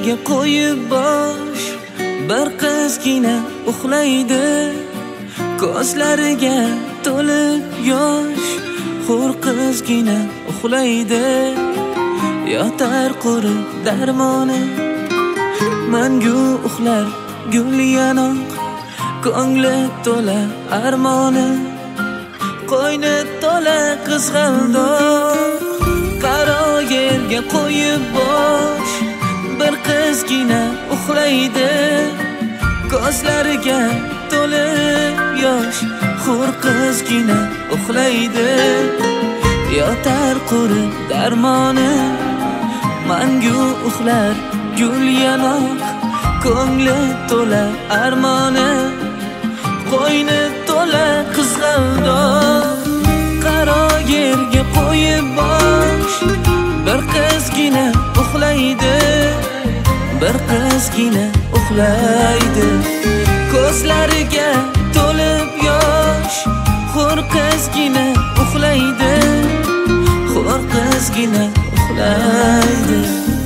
yerga qo'yib bosh, bir qizgina uxlaydi, ko'zlariga to'lib yosh. Hur qizgina uxlaydi, yotar qurib darmoni. Mangu uxlar gul yanoq, ko'ngli to'la armoni. Qo'yni to'la qizg'aldoq, qaro yerga qo'yib bosh, bir qizgina uxlaydi, ko'zlariga to'lib yosh. Hur qizgina uxlaydi, yotar qurib darmoni. Mangu uxlar gul yanoq, ko'ngli to'la armoni. Qo'yni to'la qizg'aldoq, qaro yerga qo'yib bosh, bir qizgina uxlaydi, bir qizgina uxlaydi, ko'zlariga to'lib yosh. Hur qizgina uxlaydi, hur qizgina uxlaydi.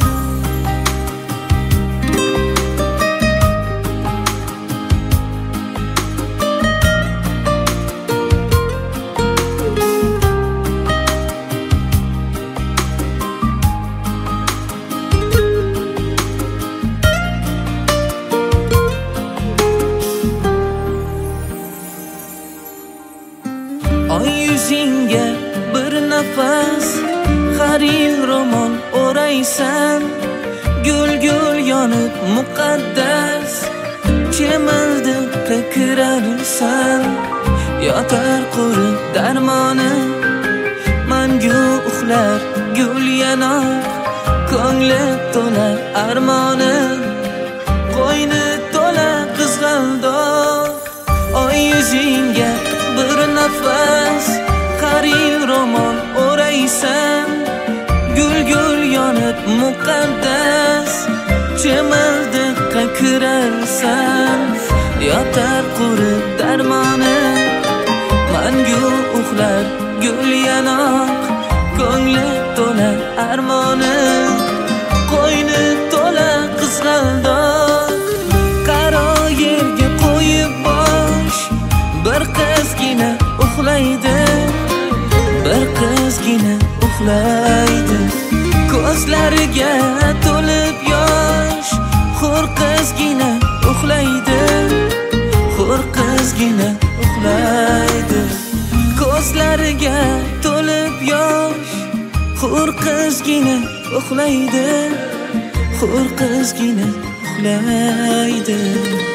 Oy yuzingga bir nafas, har yil ro'mol o'raysan, gul gul yonib muqaddas, chemildiqqa kirarsan, yotar qurib darmoni. Mangu uxlar gul yanoq, ko'ngli to'la armoni. Qo'yni to'la qizg'aldoq, oy yuzingga bir nafas, har yil ro'mol o'raysan, gul gul yonib muqaddas, chemildiqqa kirarsan, yotar qurib darmoni. Mangu uxlar gul yanoq, ko'ngli to'la armoni. Qo'yni to'la qizg'aldoq, qaro yerga qo'yib bosh, bir qizgina uxlaydi, bir qizgina uxlaydi, ko'zlariga to'lib yosh. Hur qizgina uxlaydi, hur qizgina uxlaydi, ko'zlariga to'lib yosh. Hur qizgina uxlaydi, hur qizgina uxlaydi.